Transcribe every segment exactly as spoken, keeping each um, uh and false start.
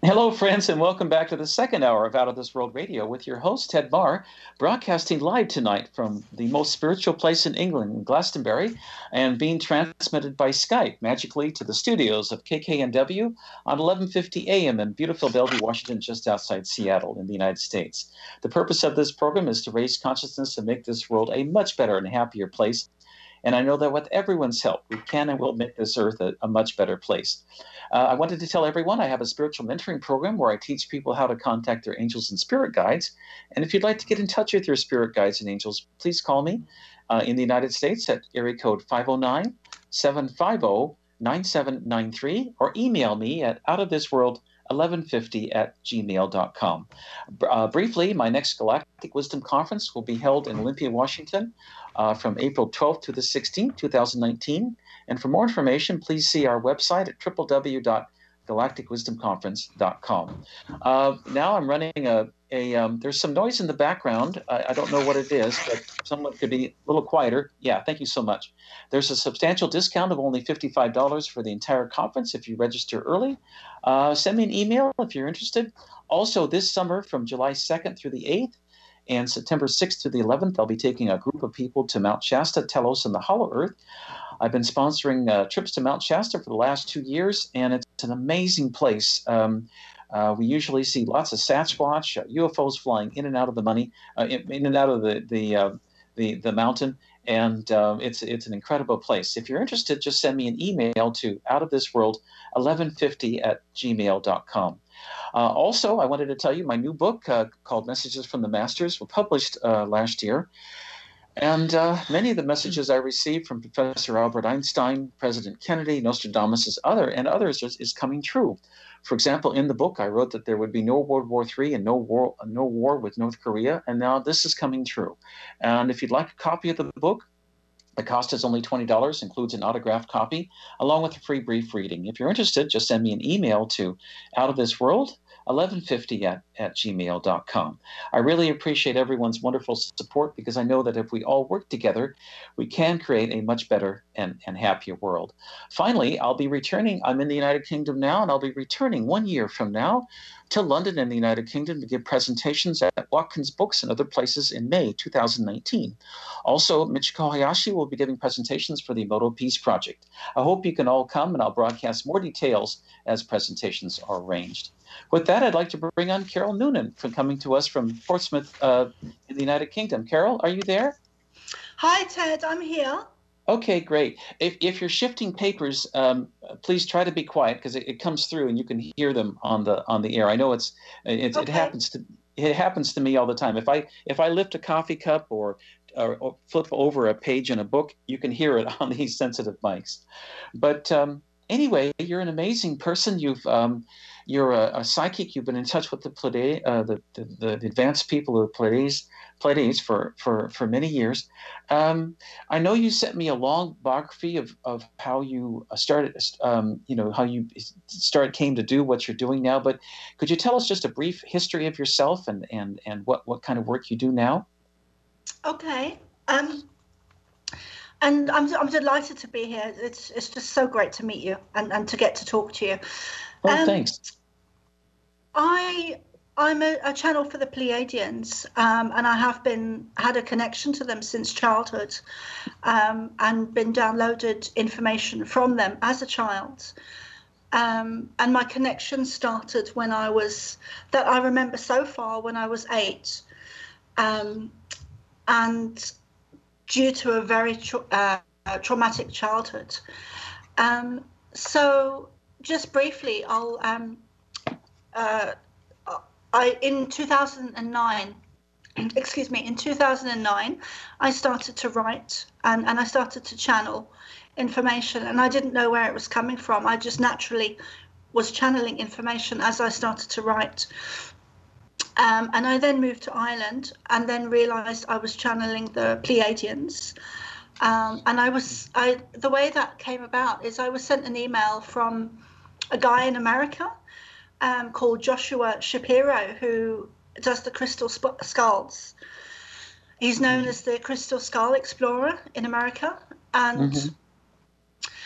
Hello, friends, and welcome back to the second hour of Out of This World Radio with your host, Ted Marr, broadcasting live tonight from the most spiritual place in England, Glastonbury, and being transmitted by Skype magically to the studios of K K N W on eleven fifty A M in beautiful Bellevue, Washington, just outside Seattle in the United States. The purpose of this program is to raise consciousness and make this world a much better and happier place. And I know that with everyone's help, we can and will make this earth a, a much better place. Uh, I wanted to tell everyone I have a spiritual mentoring program where I teach people how to contact their angels and spirit guides. And if you'd like to get in touch with your spirit guides and angels, please call me uh, in the United States at area code five oh nine, seven five oh, nine seven nine three or email me at outofthisworld eleven fifty at gmail dot com. Uh, briefly, my next Galactic Wisdom Conference will be held in Olympia, Washington uh, from April twelfth to the sixteenth, two thousand nineteen. And for more information, please see our website at w w w dot galactic wisdom conference dot com. Uh, now I'm running a, a um, there's some noise in the background. I, I don't know what it is, but someone could be a little quieter. Yeah, thank you so much. There's a substantial discount of only fifty-five dollars for the entire conference if you register early. Uh, send me an email if you're interested. Also, this summer from July second through the eighth and September sixth through the eleventh, I'll be taking a group of people to Mount Shasta, Telos, and the Hollow Earth. I've been sponsoring uh, trips to Mount Shasta for the last two years, and it's an amazing place. Um, uh, we usually see lots of Sasquatch, uh, U F Os flying in and out of the money, uh, in, in and out of the the uh, the, the mountain, and uh, it's it's an incredible place. If you're interested, just send me an email to outofthisworld eleven fifty at gmail dot com. Uh, also, I wanted to tell you my new book uh, called Messages from the Masters was published uh, last year. And uh, many of the messages I received from Professor Albert Einstein, President Kennedy, Nostradamus' other, and others is, is coming true. For example, in the book, I wrote that there would be no World War Three and no war, no war with North Korea, and now this is coming true. And if you'd like a copy of the book, the cost is only twenty dollars, includes an autographed copy, along with a free brief reading. If you're interested, just send me an email to outofthisworld eleven fifty at, at gmail dot com. I really appreciate everyone's wonderful support because I know that if we all work together, we can create a much better and, and happier world. Finally, I'll be returning. I'm in the United Kingdom now, and I'll be returning one year from now to London in the United Kingdom to give presentations at Watkins Books and other places in May two thousand nineteen. Also, Michiko Hayashi will be giving presentations for the Emoto Peace Project. I hope you can all come, and I'll broadcast more details as presentations are arranged. With that, I'd like to bring on Carol Noonan for coming to us from Portsmouth uh, in the United Kingdom. Carol, are you there? Hi, Ted. I'm here. Okay, great. If, if you're shifting papers, um, please try to be quiet because it, it comes through and you can hear them on the on the air. I know it's, it's Okay. it happens to it happens to me all the time. If I if I lift a coffee cup or, or, or flip over a page in a book, you can hear it on these sensitive mics. But um, anyway, you're an amazing person. You've um, you're a, a psychic. You've been in touch with the Pleiades, uh, the, the the advanced people of the Pleiades, Pleiades for, for, for many years. Um, I know you sent me a long biography of, of how you started, um, you know, how you started came to do what you're doing now. But could you tell us just a brief history of yourself and and and what, what kind of work you do now? Okay. Um, and I'm I'm delighted to be here. It's it's just so great to meet you and, and to get to talk to you. Oh, um, thanks. I I'm a, a channel for the Pleiadians, um, and I have been had a connection to them since childhood, um, and been downloaded information from them as a child. Um, and my connection started when I was that I remember so far when I was eight, um, and due to a very tra- uh, traumatic childhood. Um, so just briefly, I'll. Um, uh, I in two thousand nine, excuse me, in two thousand nine, I started to write and, and I started to channel information, and I didn't know where it was coming from. I just naturally was channeling information as I started to write. Um, and I then moved to Ireland and then realized I was channeling the Pleiadians. Um, and I was, I the way that came about is I was sent an email from a guy in America um, called Joshua Shapiro, who does the crystal sp- skulls. He's known as the Crystal Skull Explorer in America. And Mm-hmm.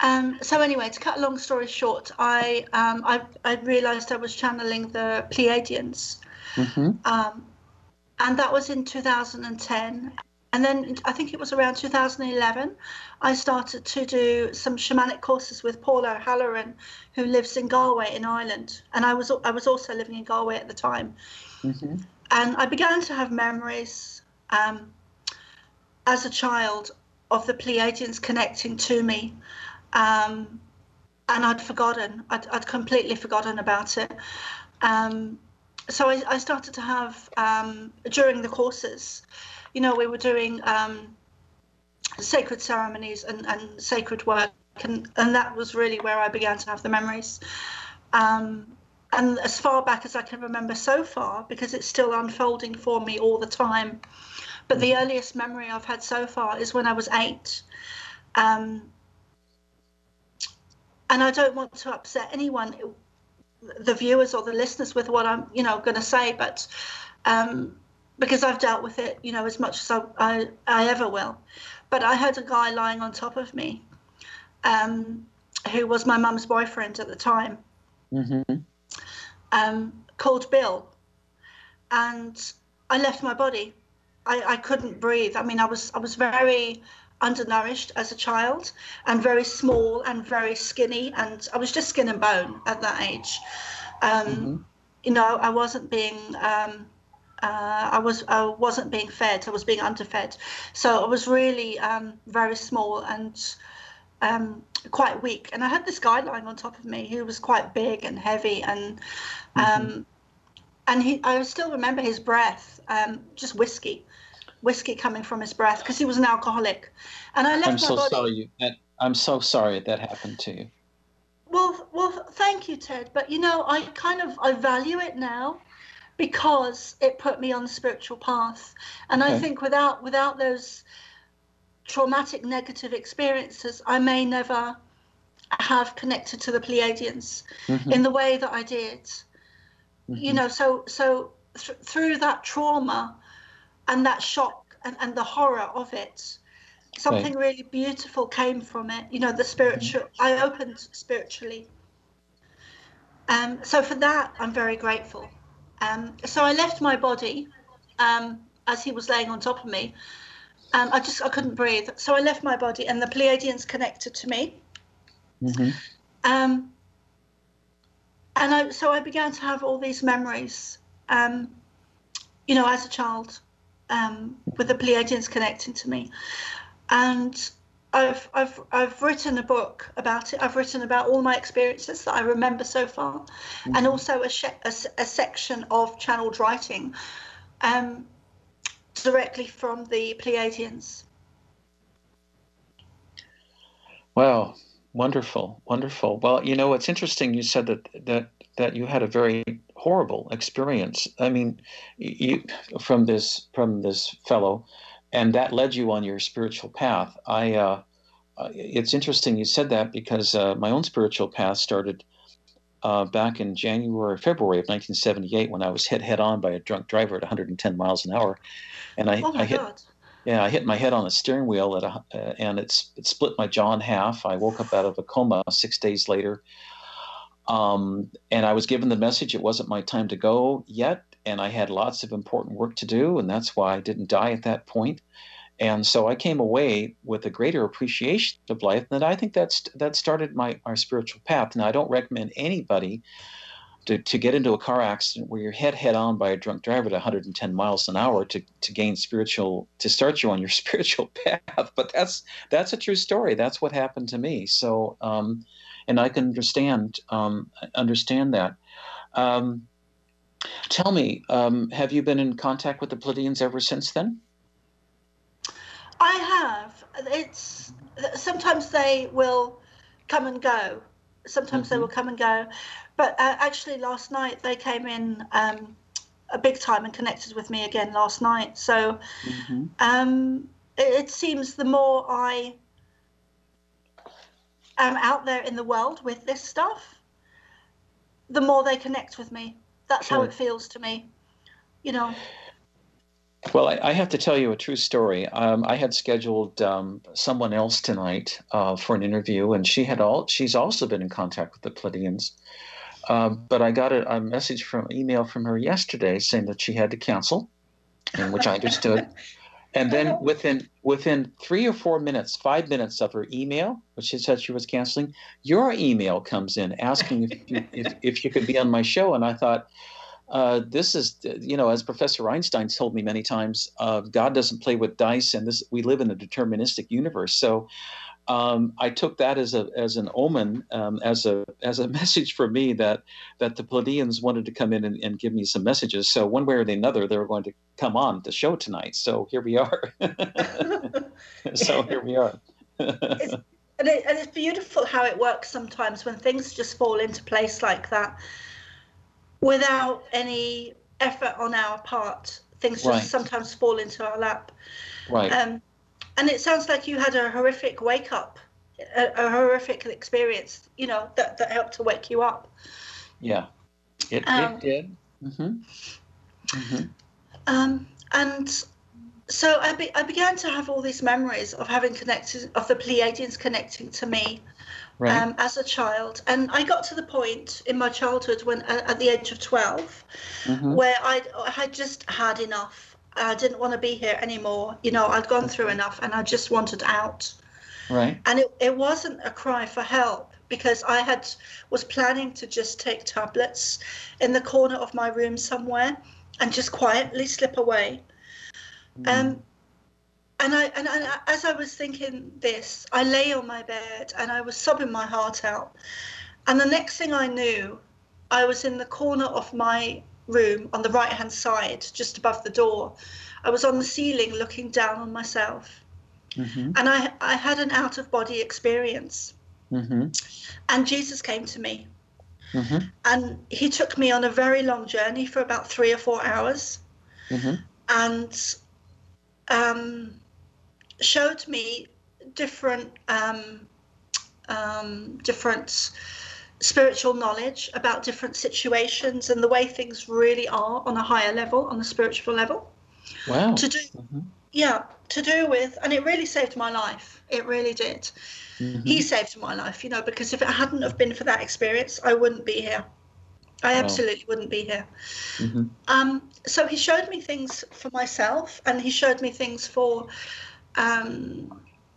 Um, so anyway, to cut a long story short, I um, I, I realised I was channeling the Pleiadians, Mm-hmm. um, and that was in two thousand ten. And then I think it was around two thousand eleven, I started to do some shamanic courses with Paula Halloran, who lives in Galway in Ireland, and I was I was also living in Galway at the time. Mm-hmm. And I began to have memories um, as a child of the Pleiadians connecting to me. Um, and I'd forgotten, I'd, I'd completely forgotten about it. Um, so I, I started to have, um, during the courses, you know, we were doing um, sacred ceremonies and, and sacred work, and, and that was really where I began to have the memories. Um, and as far back as I can remember so far, because it's still unfolding for me all the time, but the earliest memory I've had so far is when I was eight. Um, And I don't want to upset anyone, the viewers or the listeners, with what I'm, you know, going to say, but um, because I've dealt with it, you know, as much as I, I, I ever will. But I had a guy lying on top of me, um, who was my mum's boyfriend at the time, Mm-hmm. um, called Bill, and I left my body. I, I couldn't breathe. I mean, I was I was very undernourished as a child, and very small and very skinny, and I was just skin and bone at that age. Um, Mm-hmm. You know, I wasn't being um, uh, I was I wasn't being fed. I was being underfed, so I was really um, very small and um, quite weak. And I had this guy lying on top of me who was quite big and heavy, and um, Mm-hmm. and he I still remember his breath, um, just whiskey. whiskey coming from his breath, because he was an alcoholic. And I left I'm my so body. sorry you that I'm so sorry that happened to you. Well, well, thank you, Ted. But you know, I kind of I value it now because it put me on the spiritual path. And Okay. I think without without those traumatic negative experiences, I may never have connected to the Pleiadians Mm-hmm. in the way that I did. Mm-hmm. You know, so so th- through that trauma and that shock and, and the horror of it, something Right. really beautiful came from it. You know, the spiritual, I opened spiritually. Um, so for that, I'm very grateful. Um, so I left my body um, as he was laying on top of me. Um, I just, I couldn't breathe. So I left my body, and the Pleiadians connected to me. Mm-hmm. Um, and I, so I began to have all these memories, um, you know, as a child, um, with the Pleiadians connecting to me. And I've I've I've written a book about it. I've written about all my experiences that I remember so far, Mm-hmm. and also a, a, a section of channeled writing, um, directly from the Pleiadians. Wow, wonderful, wonderful. Well, you know, it's interesting. You said that that that you had a very horrible experience. I mean, you from this from this fellow, and that led you on your spiritual path. I, uh, it's interesting you said that because uh, my own spiritual path started uh, back in January, February of nineteen seventy-eight when I was hit head on by a drunk driver at one hundred ten miles an hour, and I, Oh I my hit. God. Yeah, I hit my head on a steering wheel at a, uh, and it's it split my jaw in half. I woke up out of a coma six days later, um, and I was given the message it wasn't my time to go yet, and I had lots of important work to do, and that's why I didn't die at that point. And so I came away with a greater appreciation of life, and I think that's that started my our spiritual path. Now, I don't recommend anybody to, to get into a car accident where you're head head on by a drunk driver at one hundred ten miles an hour to, to gain spiritual, to start you on your spiritual path. But that's that's a true story. That's what happened to me. So, um, and I can understand um, understand that. Um, tell me, um, have you been in contact with the Pleiadians ever since then? I have. It's sometimes they will come and go. Sometimes mm-hmm. they will come and go. But uh, actually, last night they came in um, a big time and connected with me again last night. So mm-hmm. um, it, it seems the more I am out there in the world with this stuff, the more they connect with me. That's sure. how it feels to me, you know. Well, I, I have to tell you a true story. Um, I had scheduled um, someone else tonight uh, for an interview, and she had all. She's also been in contact with the Pleiadians. Um, but I got a, a message from email from her yesterday saying that she had to cancel, and which I understood. And then within within three or four minutes, five minutes of her email, which she said she was canceling, your email comes in asking if you if, if you could be on my show. And I thought, uh, this is, you know, as Professor Einstein told me many times, uh, God doesn't play with dice, and this we live in a deterministic universe. So um, I took that as a as an omen, um, as a as a message for me that that the Pleiadians wanted to come in and, and give me some messages. So one way or the other, they were going to come on the show tonight. So here we are. so here we are. it's, and, it, and it's beautiful how it works sometimes when things just fall into place like that, without any effort on our part. Things just Right. sometimes fall into our lap. Right. Um, and it sounds like you had a horrific wake up, a, a horrific experience, you know, that, that helped to wake you up. Yeah, it, Um, it did. Mm-hmm. Mm-hmm. Um, and so I, be, I began to have all these memories of having connected, of the Pleiadians connecting to me. Right. Um, as a child, and I got to the point in my childhood when, uh, at the age of twelve, Mm-hmm. where I I had just had enough. I didn't want to be here anymore. You know, I'd gone through enough, and I just wanted out. Right. And it, it wasn't a cry for help, because I had was planning to just take tablets in the corner of my room somewhere and just quietly slip away. Mm-hmm. Um, And I and, and as I was thinking this, I lay on my bed and I was sobbing my heart out. And the next thing I knew, I was in the corner of my room on the right-hand side, just above the door. I was on the ceiling looking down on myself. Mm-hmm. And I, I had an out-of-body experience. Mm-hmm. And Jesus came to me. Mm-hmm. And he took me on a very long journey for about three or four hours. Mm-hmm. And um, showed me different um, um, different spiritual knowledge about different situations and the way things really are on a higher level, on a spiritual level. Wow. To do, Mm-hmm. yeah, to do with, and it really saved my life. It really did. Mm-hmm. He saved my life, you know, because if it hadn't have been for that experience, I wouldn't be here. I absolutely wow. wouldn't be here. Mm-hmm. Um, so he showed me things for myself, and he showed me things for um,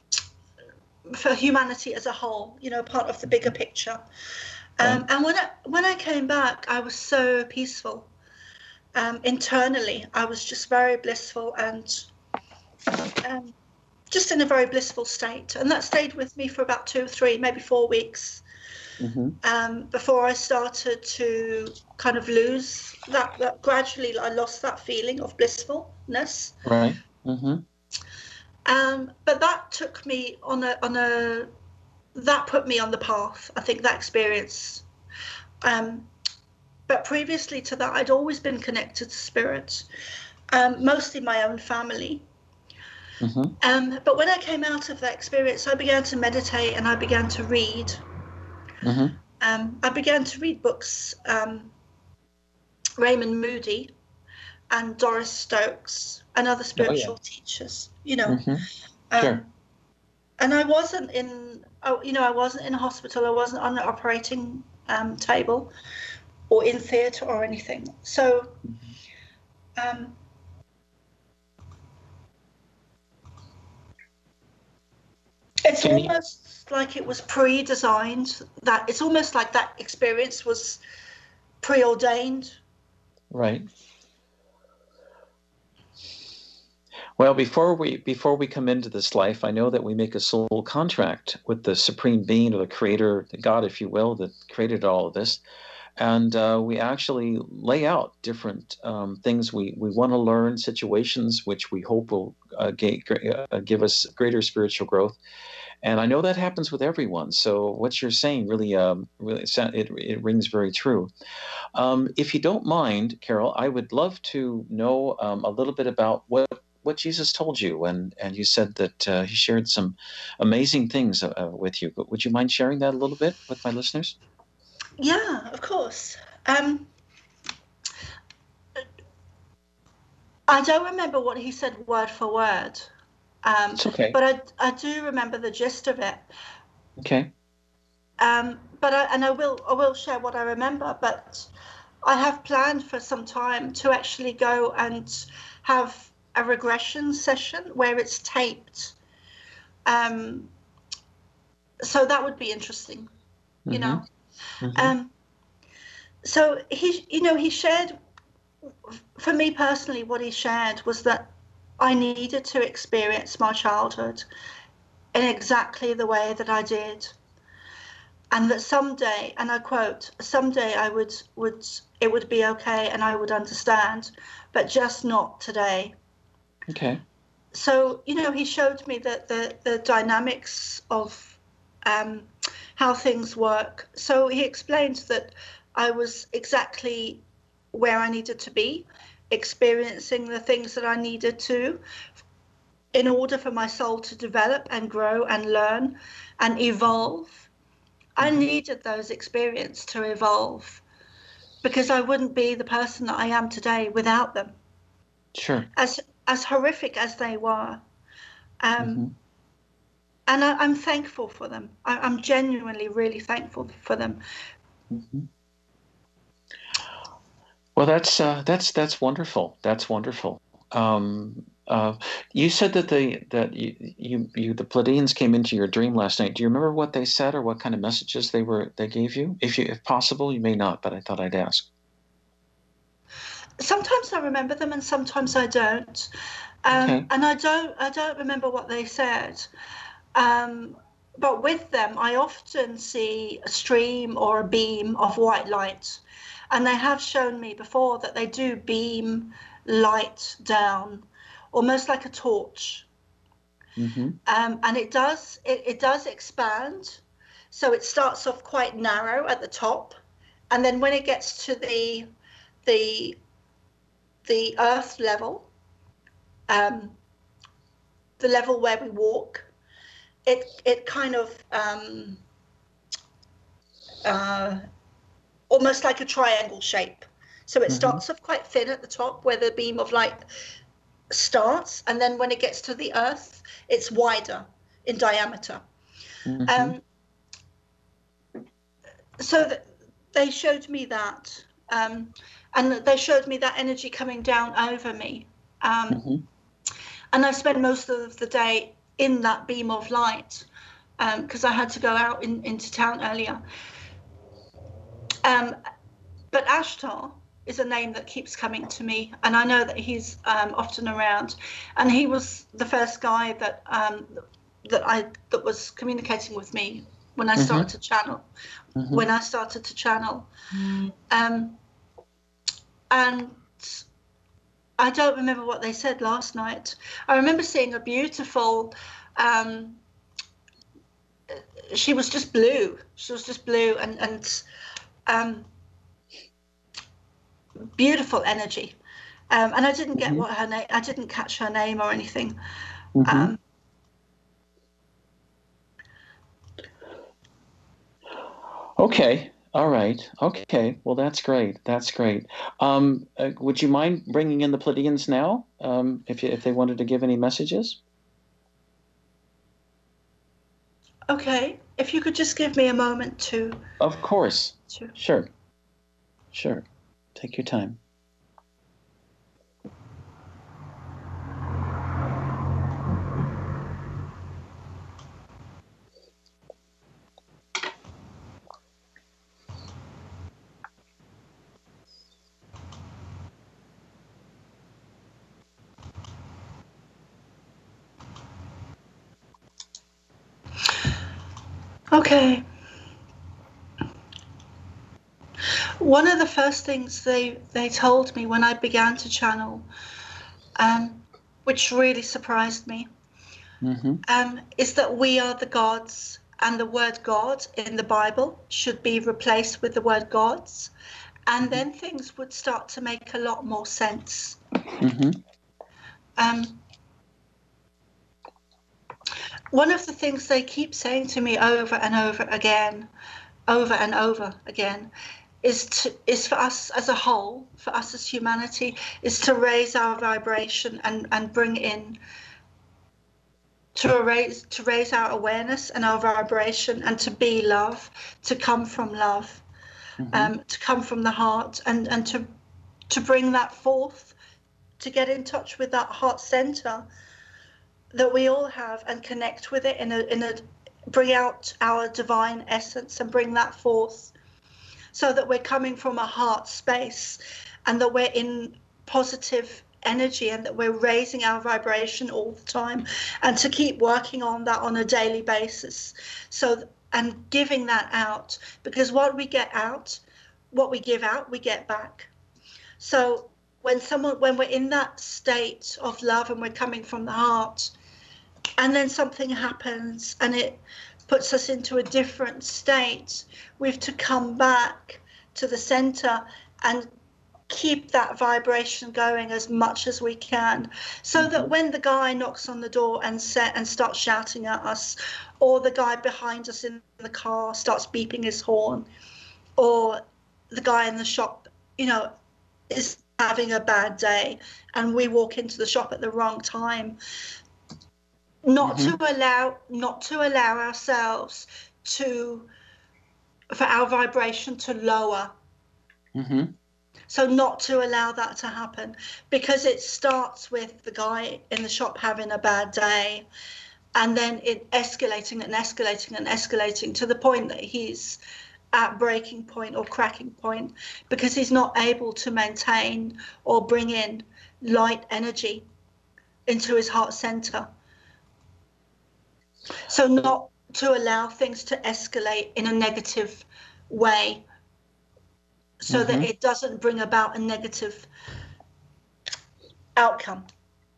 for humanity as a whole, you know, part of the bigger picture. Um, Right. and when I, when I came back, I was so peaceful. Um, internally, I was just very blissful and um, just in a very blissful state. And that stayed with me for about two, three, maybe four weeks. Mm-hmm. Um, before I started to kind of lose that, that gradually I lost that feeling of blissfulness. Right. Mm-hmm. Um, but that took me on a, on a, that put me on the path, I think, that experience. Um, but previously to that, I'd always been connected to spirit, um, mostly my own family. Mm-hmm. Um, but when I came out of that experience, I began to meditate and I began to read. Mm-hmm. Um, I began to read books, um, Raymond Moody and Doris Stokes and other spiritual oh, yeah. teachers, you know. Mm-hmm. Um, Sure. And I wasn't in, oh, you know, I wasn't in a hospital. I wasn't on the operating um, table or in theatre or anything. So um, it's Can you- almost like it was pre-designed, that it's almost like that experience was preordained. Right. Well, before we before we come into this life, I know that we make a soul contract with the supreme being or the creator, the God, if you will, that created all of this. And uh, we actually lay out different um, things we, we want to learn, situations which we hope will uh, ga- uh, give us greater spiritual growth. And I know that happens with everyone. So what you're saying really, um, really it, it rings very true. Um, if you don't mind, Carol, I would love to know um, a little bit about what, what Jesus told you. And, and you said that uh, he shared some amazing things uh, with you. But would you mind sharing that a little bit with my listeners? Yeah, of course. Um, I don't remember what he said word for word, um, It's okay. but I, I do remember the gist of it. Okay. Um, but I, and I will I will share what I remember. But I have planned for some time to actually go and have a regression session where it's taped. Um, so that would be interesting, you Mm-hmm. know. Mm-hmm. Um, so he, you know, he shared, for me personally, what he shared was that I needed to experience my childhood in exactly the way that I did. And that someday, and I quote, someday I would, would it would be okay and I would understand, but just not today. Okay. So, you know, he showed me that the, the dynamics of um, how things work. So he explained that I was exactly where I needed to be, experiencing the things that I needed to in order for my soul to develop and grow and learn and evolve. I needed those experiences to evolve because I wouldn't be the person that I am today without them. Sure. As as horrific as they were, um, Mm-hmm. and I, I'm thankful for them. I, I'm genuinely really thankful for them. Mm-hmm. Well, that's uh, that's that's wonderful. That's wonderful. Um, uh, you said that they that you, you you the Pleiadians came into your dream last night. Do you remember what they said or what kind of messages they were they gave you? If you if possible, you may not, but I thought I'd ask. Sometimes I remember them, and sometimes I don't. Um, Okay. and I don't I don't remember what they said. Um, but with them, I often see a stream or a beam of white light. And they have shown me before that they do beam light down, almost like a torch. Mm-hmm. Um, and it does it, it does expand. So it starts off quite narrow at the top, and then when it gets to the the the earth level, um, the level where we walk, it it kind of um, uh, almost like a triangle shape. So it Mm-hmm. starts off quite thin at the top where the beam of light starts, and then when it gets to the earth, it's wider in diameter. Mm-hmm. Um, so th- they showed me that, um, and they showed me that energy coming down over me. Um, Mm-hmm. and I spent most of the day in that beam of light because um, I had to go out in, into town earlier. Um, but Ashtar is a name that keeps coming to me, and I know that he's um, often around. And he was the first guy that um, that I that was communicating with me when I started Mm-hmm. to channel. Mm-hmm. When I started to channel, um, and I don't remember what they said last night. I remember seeing a beautiful. Um, she was just blue. She was just blue, and and. Um, beautiful energy, um, and I didn't get Mm-hmm. what her name. I didn't catch her name or anything. Mm-hmm. Um, Okay. All right. Okay. Well, that's great. That's great. Um, uh, would you mind bringing in the Pleiadians now, um, if you, if they wanted to give any messages? okay, if you could just give me a moment to. Of course. to Sure. Sure. Take your time. Okay. One of the first things they they told me when I began to channel, um, which really surprised me, Mm-hmm. um, is that we are the gods, and the word God in the Bible should be replaced with the word gods, and then things would start to make a lot more sense. Mm-hmm. Um, one of the things they keep saying to me over and over again, over and over again, is to is for us as a whole, for us as humanity, is to raise our vibration and and bring in to raise to raise our awareness and our vibration, and to be love, to come from love, mm-hmm. um, to come from the heart, and and to to bring that forth, to get in touch with that heart center that we all have, and connect with it in a in a bring out our divine essence and bring that forth, so that we're coming from a heart space, and that we're in positive energy, and that we're raising our vibration all the time, and to keep working on that on a daily basis. So, and giving that out, because what we get out, what we give out, we get back. So when someone, when we're in that state of love and we're coming from the heart, and then something happens and it puts us into a different state, we have to come back to the center and keep that vibration going as much as we can, so mm-hmm. that when the guy knocks on the door and set and starts shouting at us, or the guy behind us in the car starts beeping his horn, or the guy in the shop, you know, is having a bad day and we walk into the shop at the wrong time, not mm-hmm. to allow not to allow ourselves to for our vibration to lower. Mm-hmm. So not to allow that to happen, because it starts with the guy in the shop having a bad day, and then it escalating and escalating and escalating to the point that he's at breaking point or cracking point, because he's not able to maintain or bring in light energy into his heart center. So not to allow things to escalate in a negative way, so mm-hmm. that it doesn't bring about a negative outcome.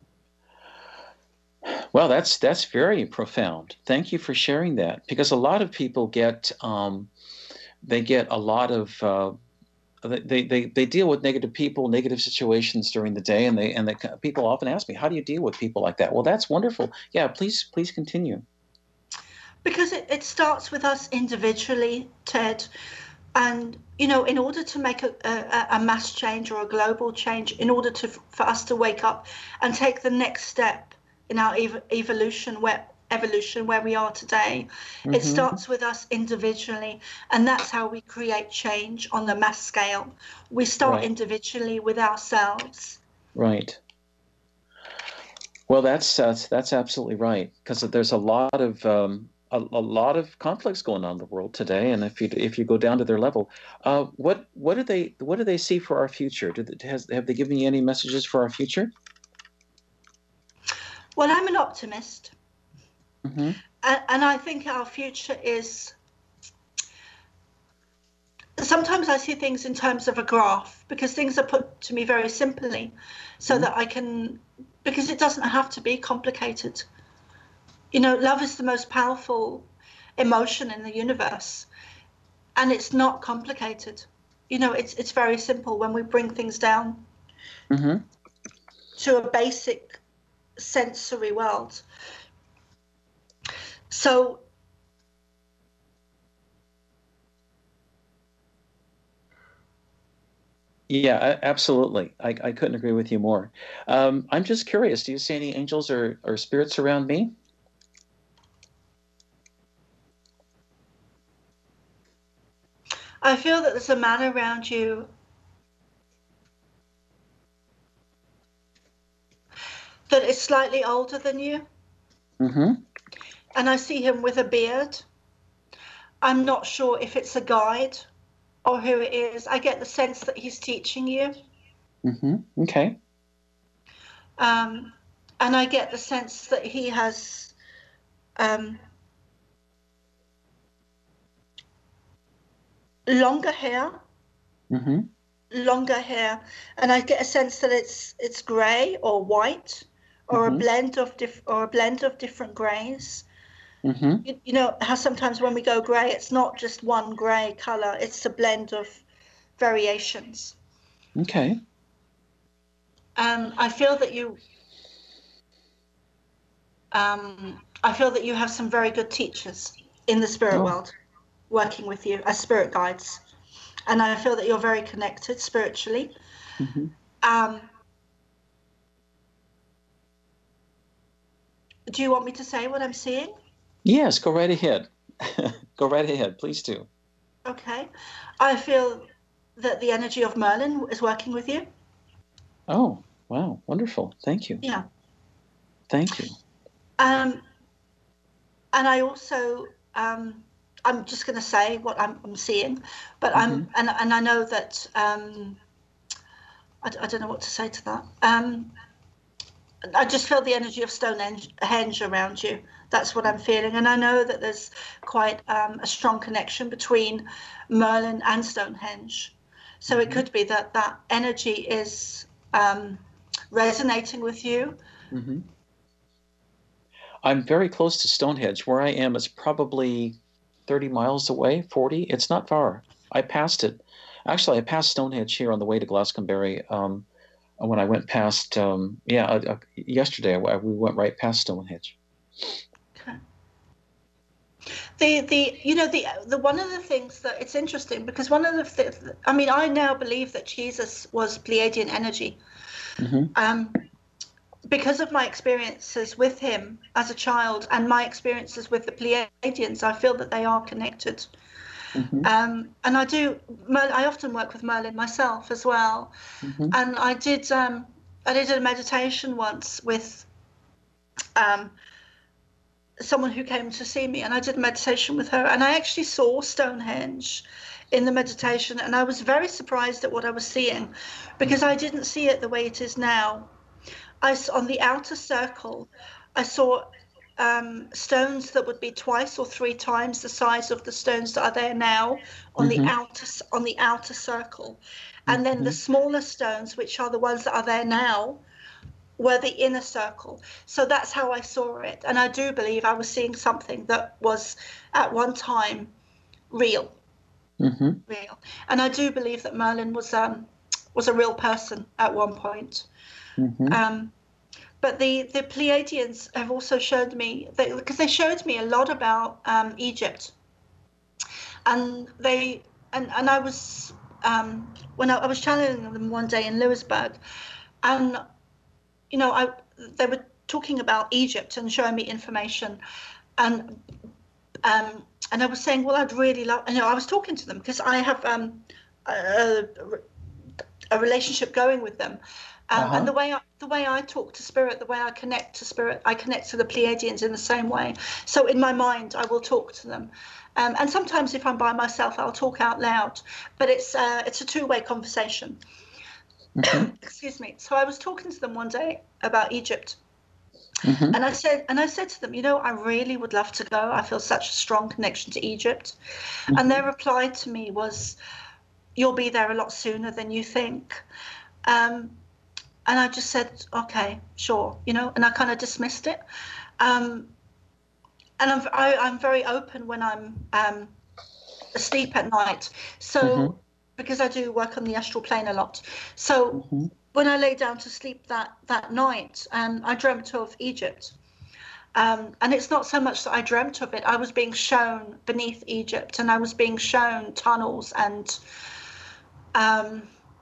Well, that's that's very profound. Thank you for sharing that, because a lot of people get um, they get a lot of uh, they, they they deal with negative people, negative situations during the day, and they and they, people often ask me, how do you deal with people like that? Well, that's wonderful. Yeah, please please continue. Because it, it starts with us individually, Ted. And, you know, in order to make a, a, a mass change or a global change, in order to for us to wake up and take the next step in our ev- evolution where evolution where we are today, mm-hmm. it starts with us individually. And that's how we create change on the mass scale. We start right. individually with ourselves. Right. Well, that's that's, that's absolutely right, because there's a lot of um, A, a lot of conflicts going on in the world today, and if you if you go down to their level, uh, what what do they what do they see for our future? Do they, has, have they given you any messages for our future? Well, I'm an optimist, mm-hmm. and, and I think our future is. Sometimes I see things in terms of a graph, because things are put to me very simply, so mm-hmm. that I can, because it doesn't have to be complicated. You know, love is the most powerful emotion in the universe, and it's not complicated. You know, it's it's very simple when we bring things down mm-hmm. to a basic sensory world. So yeah, absolutely. I, I couldn't agree with you more. Um, I'm just curious, do you see any angels or, or spirits around me? I feel that there's a man around you that is slightly older than you. Mm-hmm. And I see him with a beard. I'm not sure if it's a guide or who it is. I get the sense that he's teaching you. Mm-hmm. Okay. Um, and I get the sense that he has um, longer hair. Mm-hmm. Longer hair, and I get a sense that it's it's grey or white, or mm-hmm. a blend of diff- or a blend of different greys. Mm-hmm. You, you know how sometimes when we go grey, it's not just one grey colour; it's a blend of variations. Okay. Um, I feel that you. Um, I feel that you have some very good teachers in the spirit oh. world, working with you as spirit guides. and I feel that you're very connected spiritually. Mm-hmm. Um, do you want me to say what I'm seeing? Yes, go right ahead. Go right ahead, please do. Okay. I feel that the energy of Merlin is working with you. Oh, wow, wonderful. Thank you. Yeah. Thank you. Um, and I also, um, I'm just going to say what I'm, I'm seeing, but mm-hmm. I'm, and, and I know that, um, I, I don't know what to say to that. Um, I just feel the energy of Stonehenge around you. That's what I'm feeling. And I know that there's quite um, a strong connection between Merlin and Stonehenge. So mm-hmm. it could be that that energy is um, resonating with you. Mm-hmm. I'm very close to Stonehenge. Where I am is probably thirty miles away, forty. It's not far. I passed it. Actually, I passed Stonehenge here on the way to Glastonbury. Um, when I went past, um, yeah, uh, uh, yesterday I, we went right past Stonehenge. Okay. The the you know the the one of the things that it's interesting because one of the th- I mean I now believe that Jesus was Pleiadian energy. Mm-hmm. Um, because of my experiences with him as a child and my experiences with the Pleiadians, I feel that they are connected. Mm-hmm. Um, and I do. I often work with Merlin myself as well. Mm-hmm. And I did. Um, I did a meditation once with um, someone who came to see me, and I did meditation with her. And I actually saw Stonehenge in the meditation, and I was very surprised at what I was seeing, because I didn't see it the way it is now. I on the outer circle, I saw um, stones that would be twice or three times the size of the stones that are there now on mm-hmm. the outer on the outer circle, and mm-hmm. then the smaller stones, which are the ones that are there now, were the inner circle. So that's how I saw it, and I do believe I was seeing something that was at one time real, mm-hmm. real, and I do believe that Merlin was um was a real person at one point. Mm-hmm. Um, but the, the Pleiadians have also showed me, because they, they showed me a lot about um, Egypt. And they and, and I was, um, when I, I was channeling them one day in Lewisburg, and, you know, I they were talking about Egypt and showing me information. And um, and I was saying, well, I'd really love, you know, I was talking to them because I have um, a, a relationship going with them. Um, uh-huh. And the way I, the way I talk to spirit, the way I connect to spirit, I connect to the Pleiadians in the same way. So in my mind, I will talk to them, um, and sometimes if I'm by myself, I'll talk out loud. But it's uh, it's a two-way conversation. Mm-hmm. Excuse me. So I was talking to them one day about Egypt, mm-hmm. and I said and I said to them, you know, I really would love to go. I feel such a strong connection to Egypt, mm-hmm. and their reply to me was, "You'll be there a lot sooner than you think." Um, And I just said, okay, sure, you know, and I kind of dismissed it. Um, and I'm I, I'm very open when I'm um, asleep at night. So mm-hmm. because I do work on the astral plane a lot. So mm-hmm. when I lay down to sleep that that night, um, I dreamt of Egypt. Um, and it's not so much that I dreamt of it. I was being shown beneath Egypt, and I was being shown tunnels and. Um,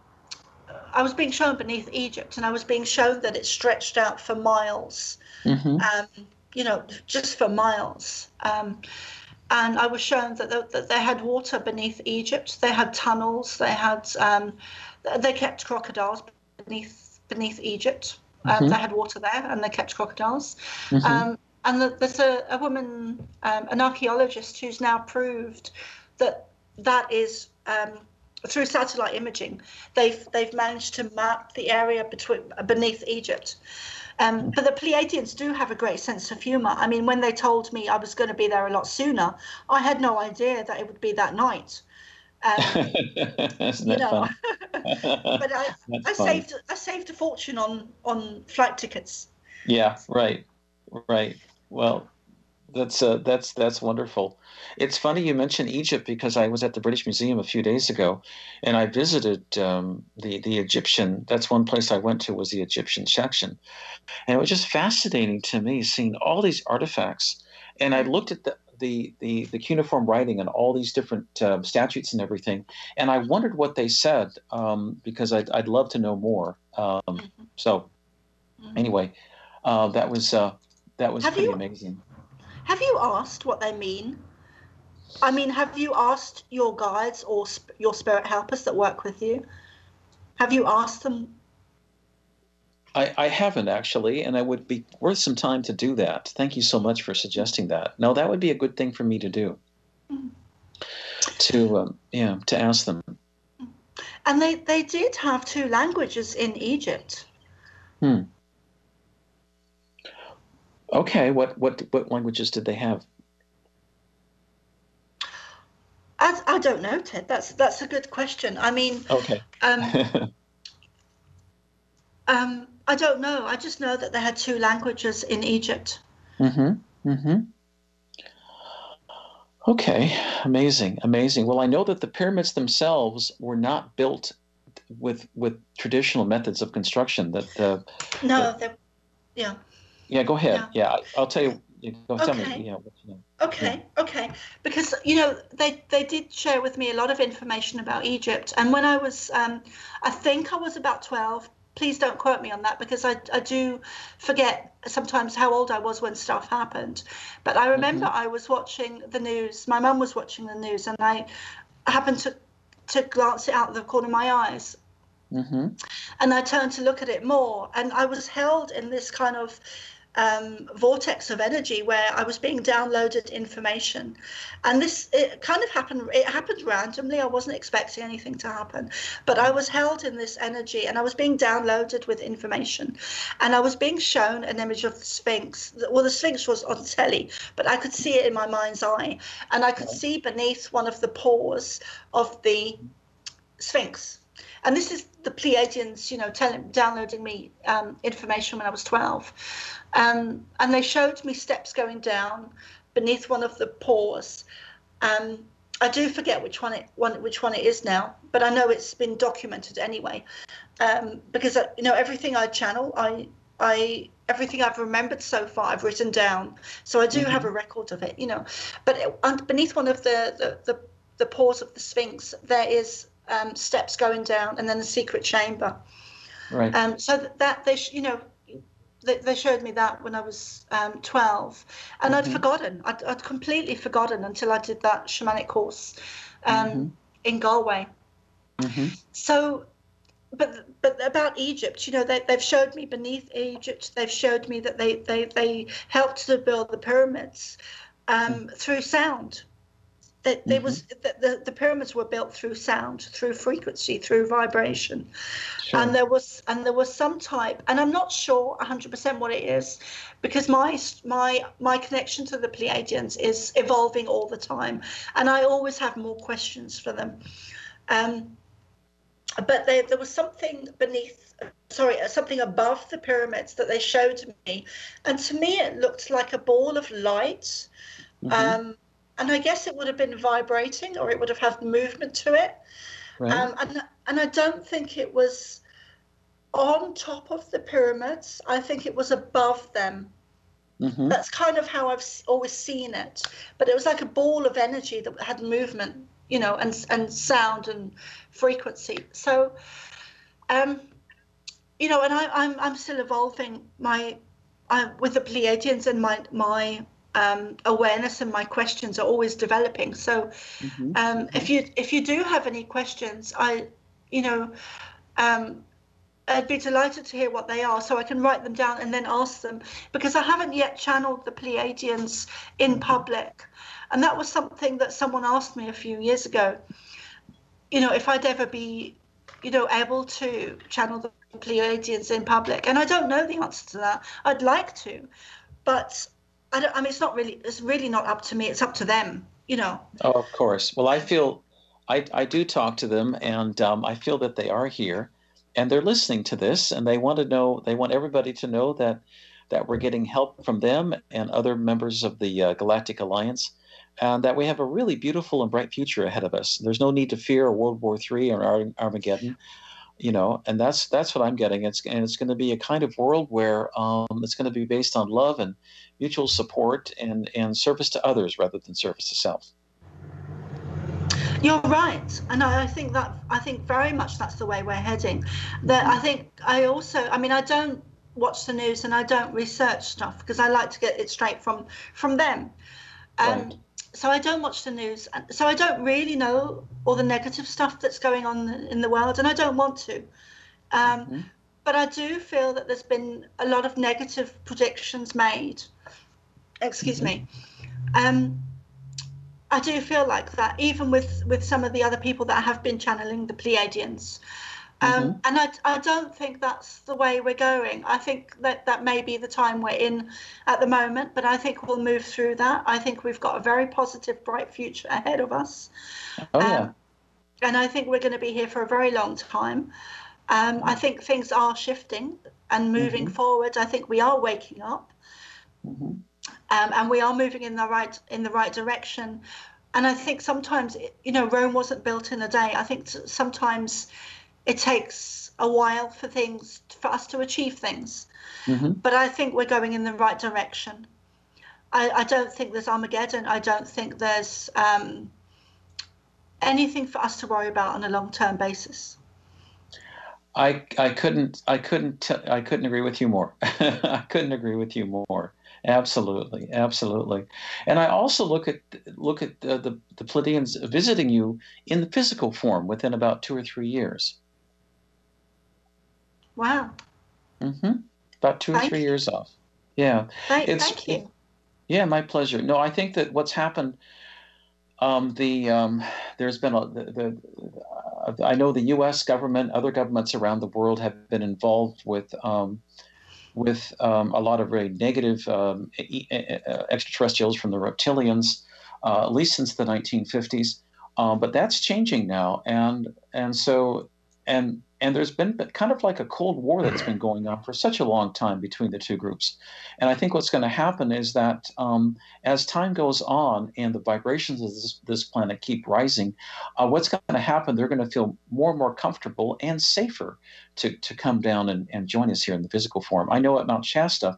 I was being shown beneath Egypt, and I was being shown that it stretched out for miles, mm-hmm. um, you know, just for miles. Um, and I was shown that, the, that they had water beneath Egypt. They had tunnels. They had, um, they kept crocodiles beneath beneath Egypt. Um, mm-hmm. They had water there, and they kept crocodiles. Mm-hmm. Um, and the, there's a, a woman, um, an archaeologist, who's now proved that that is. Um, Through satellite imaging, they've they've managed to map the area between beneath Egypt. Um, but the Pleiadians do have a great sense of humor. I mean, when they told me I was going to be there a lot sooner, I had no idea that it would be that night. Um, Isn't you that know, fun? but I, I saved I saved a fortune on on flight tickets. Yeah, right, right. Well, that's uh, that's that's wonderful. It's funny you mentioned Egypt, because I was at the British Museum a few days ago, and I visited um, the the Egyptian. That's one place I went to, was the Egyptian section, and it was just fascinating to me seeing all these artifacts. And I looked at the the, the, the cuneiform writing and all these different uh, statutes and everything, and I wondered what they said um, because I'd, I'd love to know more. Um, Mm-hmm. So Mm-hmm. anyway, uh, that was uh, that was Have pretty you- amazing. Have you asked what they mean? I mean, have you asked your guides or sp- your spirit helpers that work with you? Have you asked them? I, I haven't actually, and it would be worth some time to do that. Thank you so much for suggesting that. No, that would be a good thing for me to do. Mm. To um, yeah, to ask them. And they, they did have two languages in Egypt. Hmm. Okay, what what what languages did they have? I, I don't know, Ted. That's that's a good question. I mean, Okay. um, um, I don't know. I just know that they had two languages in Egypt. Mm-hmm. Mm-hmm. Okay, amazing, amazing. Well, I know that the pyramids themselves were not built with with traditional methods of construction. That the No, the, they, yeah. yeah, go ahead. Yeah. Yeah, I'll tell you. Go tell Okay. me. Yeah, what you know. Okay, okay. Because, you know, they, they did share with me a lot of information about Egypt. And when I was, um, I think I was about twelve. Please don't quote me on that because I, I do forget sometimes how old I was when stuff happened. But I remember Mm-hmm. I was watching the news. My mum was watching the news and I happened to, to glance it out of the corner of my eyes. Mm-hmm. And I turned to look at it more. And I was held in this kind of um, vortex of energy where I was being downloaded information. And this, it kind of happened, it happened randomly. I wasn't expecting anything to happen, but I was held in this energy and I was being downloaded with information. And I was being shown an image of the Sphinx. Well, the Sphinx was on telly, but I could see it in my mind's eye. And I could Okay. see beneath one of the paws of the Sphinx. And this is the Pleiadians, you know, telling, downloading me um, information when I was twelve. Um, and they showed me steps going down beneath one of the paws. Um, I do forget which one it one which one it is now, but I know it's been documented anyway. Um, because uh, you know, everything I channel, I I everything I've remembered so far, I've written down. So I do Mm-hmm. have a record of it, you know. But it, beneath one of the the, the the paws of the Sphinx, there is um, steps going down, and then a secret chamber. Right. Um, so that, that they, sh- you know, they, they showed me that when I was um, twelve, and Mhm. I'd forgotten. I'd, I'd completely forgotten until I did that shamanic course um, Mhm. in Galway. Mm-hmm. So, but but about Egypt, you know, they they've showed me beneath Egypt. They've showed me that they they they helped to build the pyramids um, through sound. That there Mhm. was the, the the pyramids were built through sound, through frequency, through vibration. Sure. And there was and there was some type, and I'm not sure one hundred percent what it is, because my my my connection to the Pleiadians is evolving all the time, and I always have more questions for them. Um, but they, there was something beneath, sorry, something above the pyramids that they showed me, and to me it looked like a ball of light. Mhm. Um, and I guess it would have been vibrating, or it would have had movement to it. Right. Um, and and I don't think it was on top of the pyramids. I think it was above them. Mm-hmm. That's kind of how I've s- always seen it. But it was like a ball of energy that had movement, you know, and and sound and frequency. So, um, you know, and I, I'm I'm still evolving my, I, with the Pleiadians, and my my um, awareness and my questions are always developing. So, Mm-hmm. um, if you if you do have any questions, I, you know, um, I'd be delighted to hear what they are, so I can write them down and then ask them, because I haven't yet channeled the Pleiadians in public, and that was something that someone asked me a few years ago. You know, if I'd ever be, you know, able to channel the Pleiadians in public, and I don't know the answer to that. I'd like to, but I don't. I mean, it's not really. It's really not up to me. It's up to them. You know. Oh, of course. Well, I feel, I I do talk to them, and um, I feel that they are here, and they're listening to this, and they want to know. They want everybody to know that that we're getting help from them and other members of the uh, Galactic Alliance, and that we have a really beautiful and bright future ahead of us. There's no need to fear a World War Three or Ar- Armageddon. you know, and that's that's what I'm getting. It's and it's going to be a kind of world where um, it's going to be based on love and mutual support and and service to others rather than service to self. You're right, and I, I think that I think very much that's the way we're heading. That I think I also, I mean, I don't watch the news and I don't research stuff because I like to get it straight from from them. Um, Right. So I don't watch the news, and so I don't really know all the negative stuff that's going on in the world, and I don't want to. Um, Mm-hmm. But I do feel that there's been a lot of negative predictions made. Excuse Mm-hmm. me. Um, I do feel like that, even with, with some of the other people that have been channeling the Pleiadians. Um, Mm-hmm. and I, I don't think that's the way we're going. I think that that may be the time we're in at the moment, but I think we'll move through that. I think we've got a very positive, bright future ahead of us. Oh Um, yeah. and I think we're going to be here for a very long time. Um, I think things are shifting and moving Mm-hmm. forward. I think we are waking up. Mm-hmm. Um, and we are moving in the right in the right direction. And I think sometimes, you know, Rome wasn't built in a day. I think sometimes it takes a while for things for us to achieve things. Mm-hmm. But I think we're going in the right direction. I, I don't think there's Armageddon. I don't think there's um, anything for us to worry about on a long-term basis. I I couldn't I couldn't t- I couldn't agree with you more. I couldn't agree with you more. Absolutely, absolutely. And I also look at look at the, the the Pleiadians visiting you in the physical form within about two or three years. Wow. Mm-hmm. About two or Thank three you. years off. Yeah, Thank, it's thank you. it, yeah, my pleasure. No, I think that what's happened. Um, the um, there's been a the, the uh, I know the U S government, other governments around the world have been involved with um, with um, a lot of very negative um, e- e- extraterrestrials from the reptilians, uh, at least since the nineteen fifties. Um, but that's changing now, and and so and and there's been kind of like a Cold War that's been going on for such a long time between the two groups. And I think what's going to happen is that um, as time goes on and the vibrations of this, this planet keep rising, uh, what's going to happen? They're going to feel more and more comfortable and safer to to come down and, and join us here in the physical form. I know at Mount Shasta,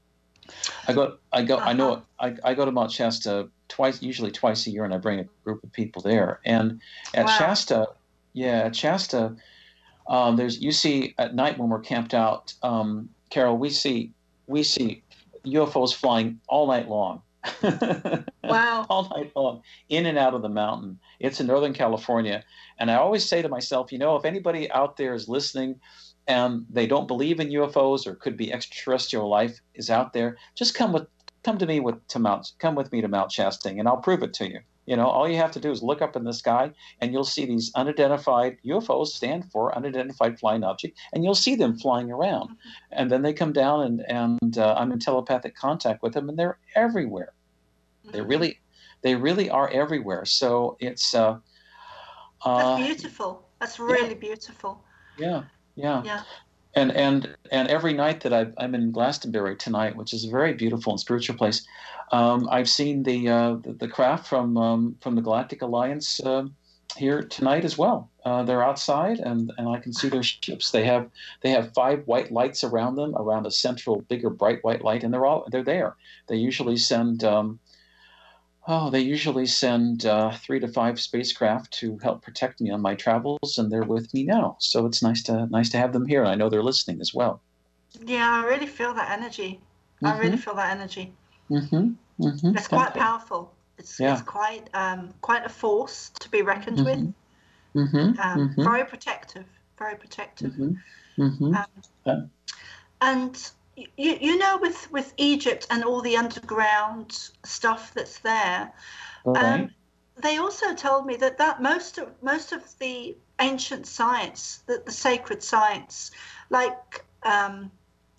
I go I go I know I, I go to Mount Shasta twice, usually twice a year, and I bring a group of people there. And at Wow. Shasta, yeah, at Shasta. Um, there's you see at night when we're camped out, um, Carol. We see we see U F Os flying all night long, Wow. all night long, in and out of the mountain. It's in Northern California, and I always say to myself, you know, if anybody out there is listening, and they don't believe in U F Os or could be extraterrestrial life is out there, just come with come to me with to Mount come with me to Mount Shasta, and I'll prove it to you. You know, all you have to do is look up in the sky and you'll see these unidentified U F Os stand for unidentified flying object, and you'll see them flying around. And then they come down and, and uh, I'm in telepathic contact with them, and they're everywhere. They really, they really are everywhere. So it's uh, uh, That's beautiful. That's really yeah, beautiful. yeah, yeah. Yeah. And and and every night that I've, I'm in Glastonbury tonight, which is a very beautiful and spiritual place, um, I've seen the, uh, the the craft from um, from the Galactic Alliance uh, here tonight as well. Uh, they're outside, and, and I can see their ships. They have they have five white lights around them, around a central, bigger, bright white light, and they're all they're there. They usually send. Um, Oh, they usually send uh, three to five spacecraft to help protect me on my travels, and they're with me now. So it's nice to nice to have them here, and I know they're listening as well. Yeah, I really feel that energy. I really feel that energy. Mm-hmm. Mm-hmm. It's quite powerful. It's Yeah. it's quite um quite a force to be reckoned Mm-hmm. with. Mm-hmm. Um, Mm-hmm. Very protective. Very protective. Mm-hmm. Mm-hmm. Um, Yeah. and you you know with with Egypt and all the underground stuff that's there. All right. Um, they also told me that, that most of most of the ancient science, the, the sacred science, like um,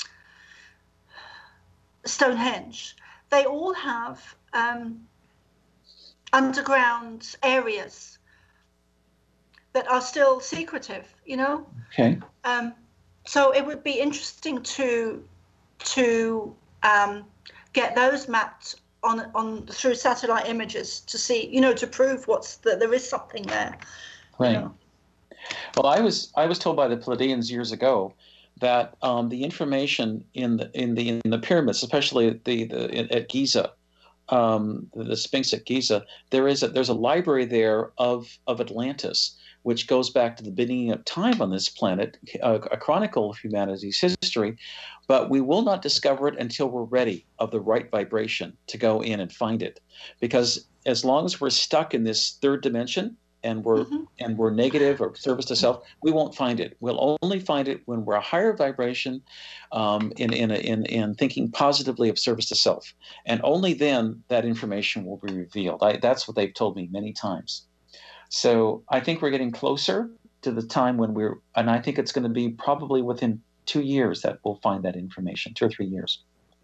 Stonehenge, they all have um, underground areas that are still secretive, you know? Okay. Um, so it would be interesting to to um, get those mapped on on through satellite images to see, you know, to prove what's that there is something there. Right. You know? Well, I was I was told by the Pleiadians years ago that um, the information in the in the in the pyramids, especially the, the at Giza, um, the, the Sphinx at Giza, there is a, there's a library there of of Atlantis, which goes back to the beginning of time on this planet, a, a chronicle of humanity's history. But we will not discover it until we're ready of the right vibration to go in and find it, because as long as we're stuck in this third dimension and we're mm-hmm. and we're negative or service to self, we won't find it. We'll only find it when we're a higher vibration, um, in in, a, in in thinking positively of service to self, and only then that information will be revealed. I, that's what they've told me many times. So I think we're getting closer to the time when we're, and I think it's going to be probably within two years that we'll find that information, two or three years.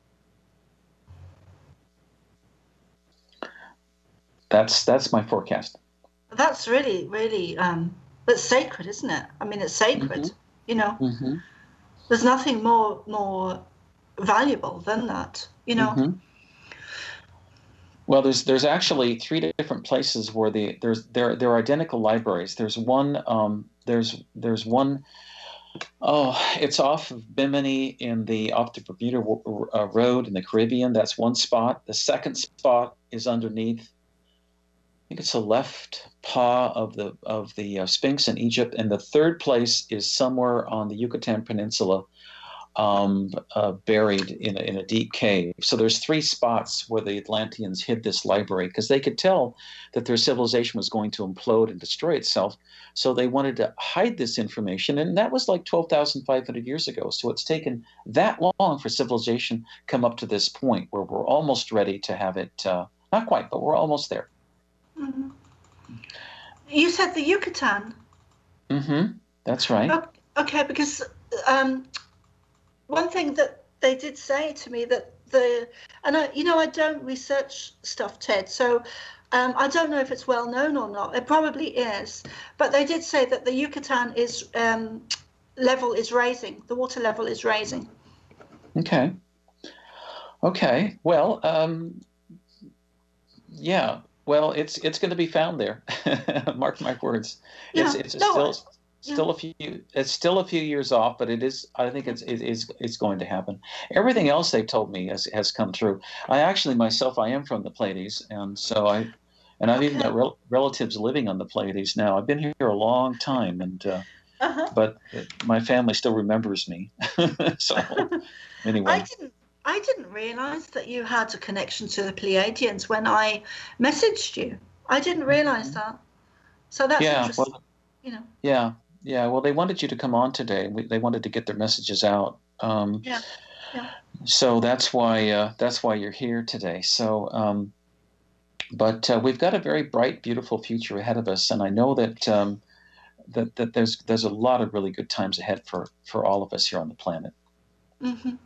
That's that's my forecast. That's really, really, um, that's sacred, isn't it? I mean, it's sacred, mm-hmm. you know. Mm-hmm. There's nothing more more valuable than that, you know. Mm-hmm. Well, there's there's actually three different places where the there's there there are identical libraries. There's one um, there's there's one oh it's off of Bimini in the off the Bermuda uh, Road in the Caribbean. That's one spot. The second spot is underneath, I think it's the left paw of the of the uh, Sphinx in Egypt, and the third place is somewhere on the Yucatan Peninsula, um, uh, buried in a, in a deep cave. So there's three spots where the Atlanteans hid this library because they could tell that their civilization was going to implode and destroy itself. So they wanted to hide this information, and that was like twelve thousand five hundred years ago. So it's taken that long for civilization come up to this point where we're almost ready to have it. Uh, not quite, but we're almost there. Mm-hmm. You said the Yucatan. Mm-hmm. That's right. Okay, because um, one thing that they did say to me that the, and I, you know, I don't research stuff, Ted, so um, I don't know if it's well known or not. It probably is, but they did say that the Yucatan is um, level is raising. The water level is raising. Okay. Okay. Well, um, yeah. Well, it's it's going to be found there. Mark my words. It's yeah, it's no, still still yeah. a few it's still a few years off, but it is. I think it's it is it's going to happen. Everything else they've told me has has come true. I actually myself I am from the Pleiades, and so I and I've okay. even got rel- relatives living on the Pleiades now. I've been here a long time, and uh, uh-huh. but it, my family still remembers me. So anyway. I didn't. I didn't realize that you had a connection to the Pleiadians when I messaged you. I didn't realize that. So that's yeah, interesting. Well, you know. Yeah, yeah. Well, they wanted you to come on today. We, they wanted to get their messages out. Um, yeah, yeah. So that's why uh, that's why you're here today. So, um, but uh, we've got a very bright, beautiful future ahead of us, and I know that um, that that there's there's a lot of really good times ahead for for all of us here on the planet. Mm-hmm.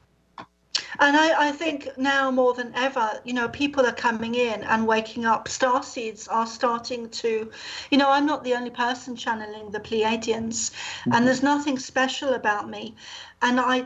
And I, I think now more than ever, you know, people are coming in and waking up. Starseeds are starting to, you know, I'm not the only person channeling the Pleiadians, mm-hmm. and there's nothing special about me. And I,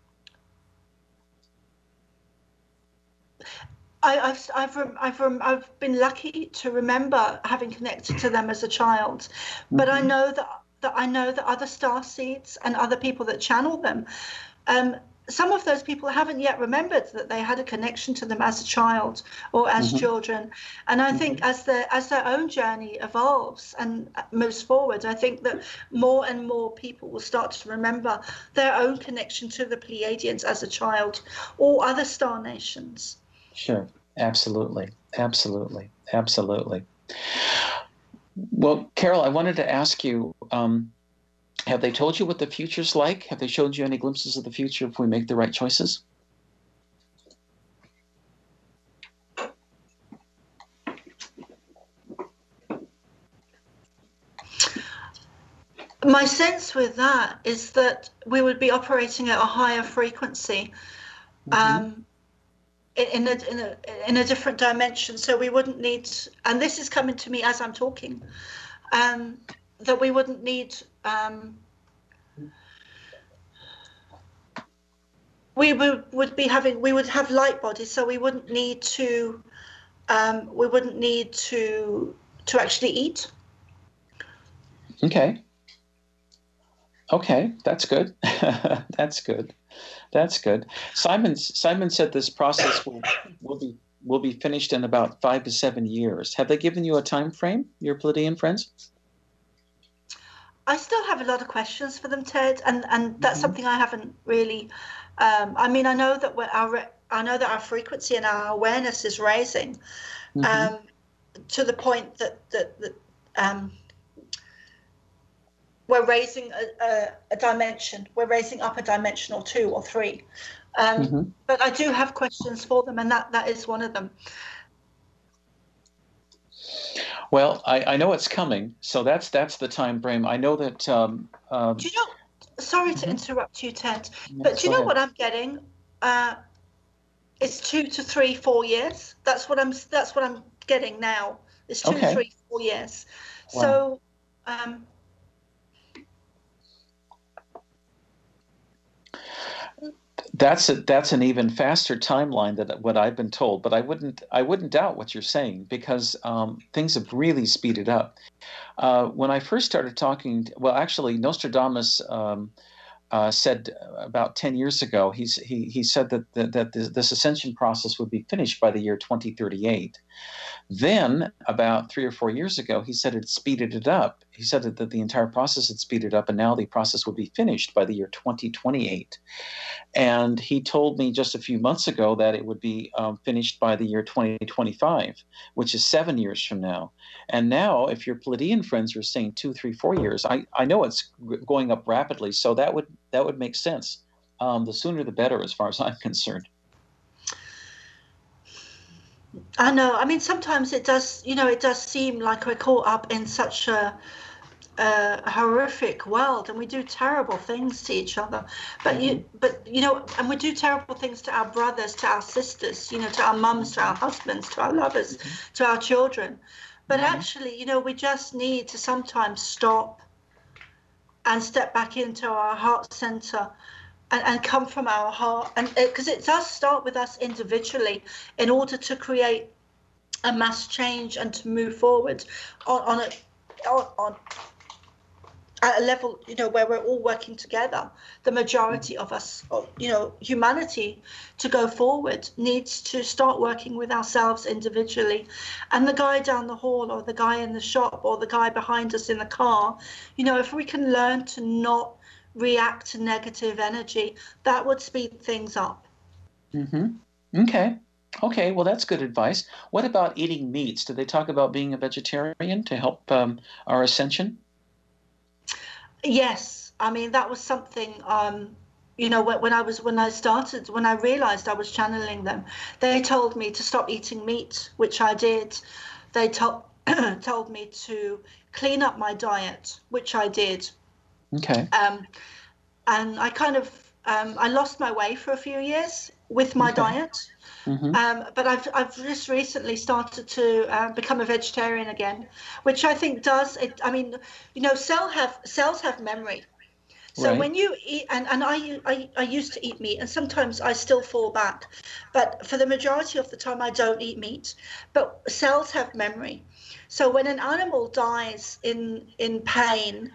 I I've I've I've I've been lucky to remember having connected to them as a child, mm-hmm. but I know that that I know that other starseeds and other people that channel them. Um, Some of those people haven't yet remembered that they had a connection to them as a child or as mm-hmm. children. And I think mm-hmm. as their as their own journey evolves and moves forward, I think that more and more people will start to remember their own connection to the Pleiadians as a child or other star nations. Sure. Absolutely. Absolutely. Absolutely. Well, Carol, I wanted to ask you, um, have they told you what the future's like? Have they showed you any glimpses of the future if we make the right choices? My sense with that is that we would be operating at a higher frequency, mm-hmm. um, in a, in a in a different dimension. So we wouldn't need, and this is coming to me as I'm talking, um, that we wouldn't need. Um, we would, would be having, we would have light bodies, so we wouldn't need to, um, we wouldn't need to to actually eat. Okay. Okay, that's good. That's good. That's good. Simon Simon said this process will will be will be finished in about five to seven years. Have they given you a time frame, your Pleiadian friends? I still have a lot of questions for them, Ted, and and that's Mm-hmm. something I haven't really. Um, I mean, I know that we're, our I know that our frequency and our awareness is raising, Mm-hmm. um, to the point that that, that um, we're raising a, a, a dimension. We're raising up a dimension or two or three. Um, Mm-hmm. but I do have questions for them, and that that is one of them. Well, I, I know it's coming, so that's that's the time frame. I know that. Um, um, Do you know? Sorry to Mhm. interrupt you, Ted, Yes, but do you go know ahead. what I'm getting? Uh, it's two to three, four years. That's what I'm. That's what I'm getting now. It's two, Okay. three, four years. Wow. So, um, That's a, that's an even faster timeline than what I've been told. But I wouldn't I wouldn't doubt what you're saying because um, things have really speeded up. Uh, when I first started talking, well, actually, Nostradamus um, uh, said about ten years ago, he's, he, he said that, that, that this, this ascension process would be finished by the year twenty thirty-eight. Then, about three or four years ago, he said it speeded it up. He said that, that the entire process had speeded up, and now the process would be finished by the year twenty twenty-eight. And he told me just a few months ago that it would be um, finished by the year twenty twenty-five, which is seven years from now. And now, if your Pleiadian friends are saying two, three, four years, I, I know it's going up rapidly, so that would that would make sense. Um, the sooner the better, as far as I'm concerned. I know. I mean, sometimes it does. You know, it does seem like we're caught up in such a, a horrific world, and we do terrible things to each other. But mm-hmm. you, but you know, and we do terrible things to our brothers, to our sisters. You know, to our mums, to our husbands, to our lovers, mm-hmm. to our children. But mm-hmm. actually, you know, we just need to sometimes stop and step back into our heart center. And, and come from our heart, and because it, it does start with us individually in order to create a mass change and to move forward on, on a on, on at a level, you know, where we're all working together. The majority of us, you know, humanity, to go forward needs to start working with ourselves individually. And the guy down the hall, or the guy in the shop, or the guy behind us in the car, you know, if we can learn to not react to negative energy, that would speed things up. Mm-hmm. Okay. Okay. Well, that's good advice. What about eating meats? Do they talk about being a vegetarian to help um, our ascension? Yes. I mean, that was something, um, you know, when, when I was, when I started, when I realized I was channeling them, they told me to stop eating meat, which I did. They told, told me to clean up my diet, which I did. Okay. Um, and I kind of, um, I lost my way for a few years with my okay. diet. Mm-hmm. Um, but I've, I've just recently started to uh, become a vegetarian again, which I think does, it, I mean, you know, cell have, cells have memory. So right. when you eat, and, and I, I, I used to eat meat, and sometimes I still fall back, but for the majority of the time I don't eat meat, but cells have memory. So when an animal dies in, in pain,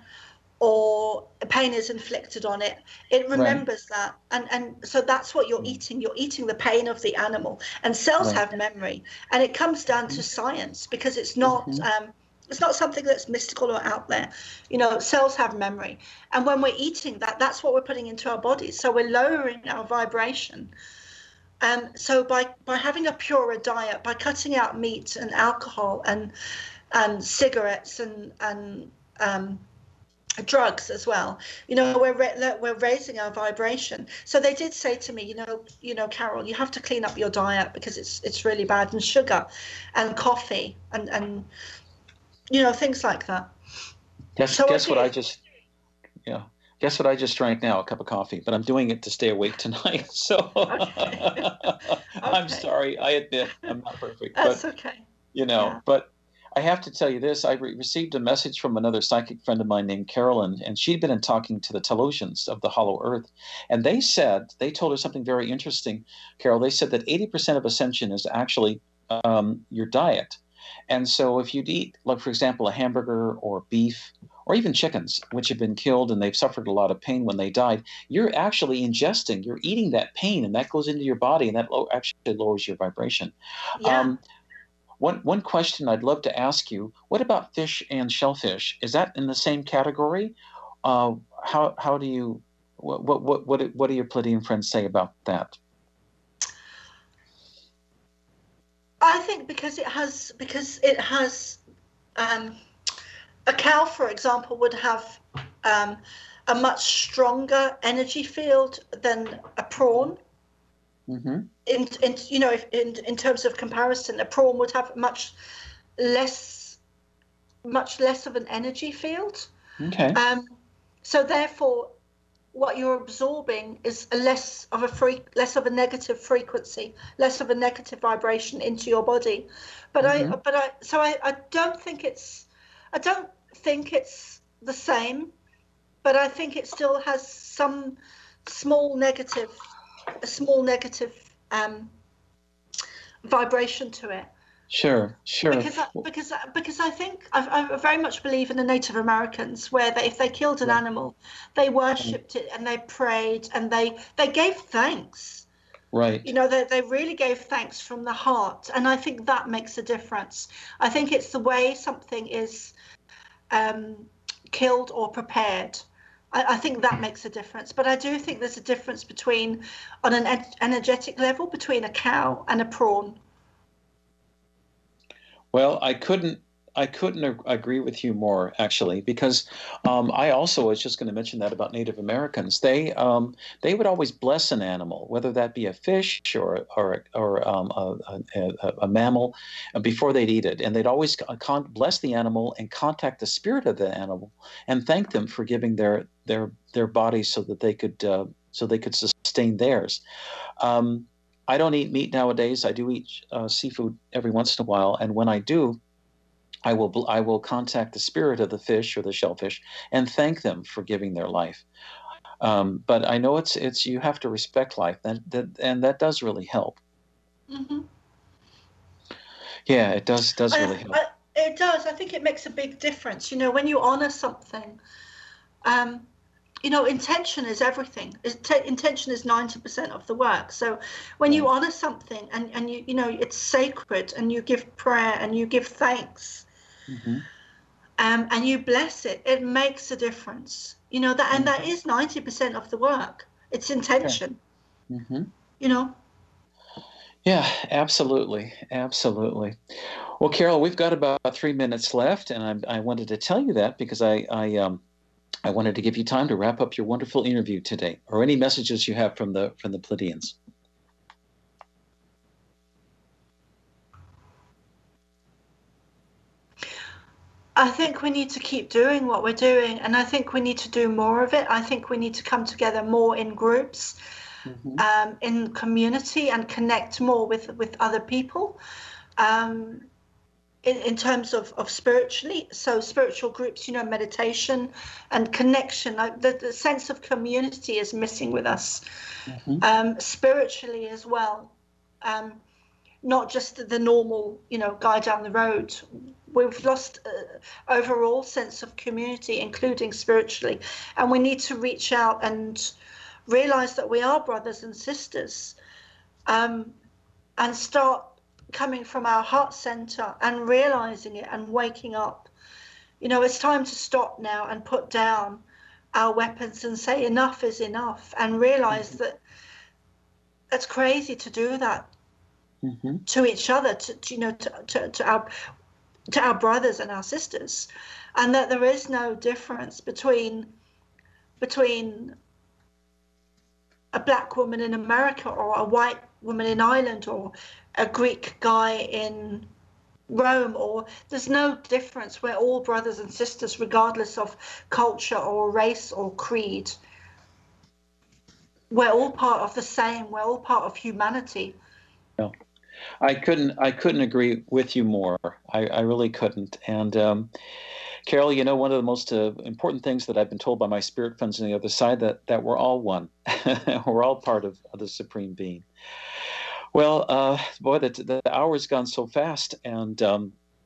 or pain is inflicted on it, it remembers right. that. And and so that's what you're eating. You're eating the pain of the animal. And cells right. have memory. And it comes down to science, because it's not mm-hmm. um, it's not something that's mystical or out there. You know, cells have memory. And when we're eating that, that's what we're putting into our bodies. So we're lowering our vibration. Um, so by, by having a purer diet, by cutting out meat and alcohol and and cigarettes and, and um, drugs as well, you know, we're we're raising our vibration. So they did say to me, you know, you know, Carol, you have to clean up your diet because it's it's really bad, and sugar, and coffee, and and you know, things like that. Guess so guess I what I just yeah. Guess what I just drank now? A cup of coffee, but I'm doing it to stay awake tonight. So okay. Okay. I'm sorry. I admit I'm not perfect. That's but, okay. You know, yeah. but. I have to tell you this. I re- received a message from another psychic friend of mine named Carolyn, and she'd been in talking to the Telosians of the Hollow Earth. And they said, they told her something very interesting, Carol. They said that eighty percent of ascension is actually um, your diet. And so if you'd eat, like, for example, a hamburger or beef or even chickens, which have been killed and they've suffered a lot of pain when they died, you're actually ingesting, you're eating that pain, and that goes into your body, and that lo- actually lowers your vibration. Yeah. Um, one one question I'd love to ask you: what about fish and shellfish? Is that in the same category? Uh, how how do you what what what what what do your Pleiadian friends say about that? I think because it has because it has um, a cow, for example, would have um, a much stronger energy field than a prawn. Mm-hmm. In, in you know in in terms of comparison, a prawn would have much less much less of an energy field. Okay. Um, so therefore, what you're absorbing is a less of a free, less of a negative frequency, less of a negative vibration into your body. But mm-hmm. I, but I, so I, I don't think it's, I don't think it's the same, but I think it still has some small negative, a small negative um, vibration to it. Sure, sure. Because I, because because I think I, I very much believe in the Native Americans, where they, if they killed an right. animal, they worshipped it and they prayed and they they gave thanks. Right. You know, they they really gave thanks from the heart, and I think that makes a difference. I think it's the way something is um, killed or prepared. I, I think that makes a difference. But I do think there's a difference between, on an en- energetic level, between a cow and a prawn. Well, I couldn't I couldn't ag- agree with you more, actually, because um, I also was just going to mention that about Native Americans. They um, they would always bless an animal, whether that be a fish or or or um, a, a, a mammal, before they'd eat it, and they'd always con- bless the animal and contact the spirit of the animal and thank them for giving their their their bodies so that they could uh, so they could sustain theirs. Um, I don't eat meat nowadays. I do eat uh, seafood every once in a while, and when I do, I will I will contact the spirit of the fish or the shellfish and thank them for giving their life. Um, but I know it's it's you have to respect life, that, that and that does really help. Mm-hmm. Yeah, it does does really help. I, I, it does. I think it makes a big difference. You know, when you honor something. Um, You know, intention is everything. Intention is ninety percent of the work. So when you honor something and, and you, you know, it's sacred and you give prayer and you give thanks mm-hmm. um, and you bless it, it makes a difference. You know, that and that is ninety percent of the work. It's intention, okay. mm-hmm. You know? Yeah, absolutely. Absolutely. Well, Carol, we've got about three minutes left, and I, I wanted to tell you that because I, I um, I wanted to give you time to wrap up your wonderful interview today, or any messages you have from the from the Pleiadians. I think we need to keep doing what we're doing, and I think we need to do more of it. I think we need to come together more in groups, mm-hmm. um, in community, and connect more with with other people. Um, In, in terms of, of spiritually, so spiritual groups, you know, meditation and connection, like the, the sense of community is missing with us, mm-hmm. um, spiritually as well. Um, not just the normal, you know, guy down the road. We've lost uh, overall sense of community, including spiritually, and we need to reach out and realize that we are brothers and sisters, um, and start coming from our heart center and realizing it and waking up. You know, it's time to stop now and put down our weapons and say enough is enough, and realize mm-hmm. that it's crazy to do that mm-hmm. to each other, to, to you know, to, to, to our to our brothers and our sisters, and that there is no difference between between a black woman in America or a white woman in Ireland or a Greek guy in Rome, or there's no difference. We're all brothers and sisters, regardless of culture or race or creed. We're all part of the same. We're all part of humanity. No, I couldn't. I couldn't agree with you more. I, I really couldn't. And um, Carol, you know, one of the most uh, important things that I've been told by my spirit friends on the other side, that that we're all one. We're all part of, of the Supreme Being. Well, uh, boy, the, the hour's gone so fast, and um,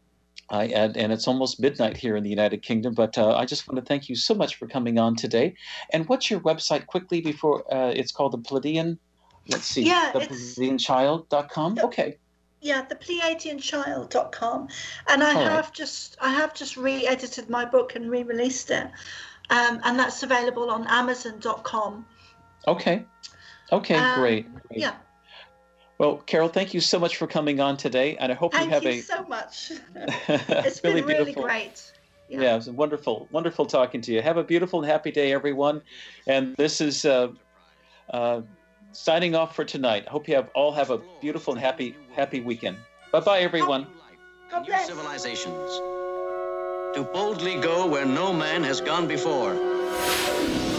I and, and it's almost midnight here in the United Kingdom, but uh, I just want to thank you so much for coming on today. And what's your website quickly before uh, it's called the Pleiadian? Let's see, yeah, the Pleiadian child dot com. Okay. Yeah, the Pleiadian child dot com, and I All have right. just I have just re-edited my book and re-released it, um, and that's available on amazon dot com. Okay. Okay. Um, great. great. Yeah. Well, Carol, thank you so much for coming on today, and I hope Thank you have you a so much. It's really been really beautiful. great. Yeah. yeah, it was wonderful, wonderful talking to you. Have a beautiful and happy day, everyone. And this is uh, uh, signing off for tonight. I hope you have all have a beautiful and happy, happy weekend. Bye, bye, everyone. God bless. Civilizations to boldly go where no man has gone before.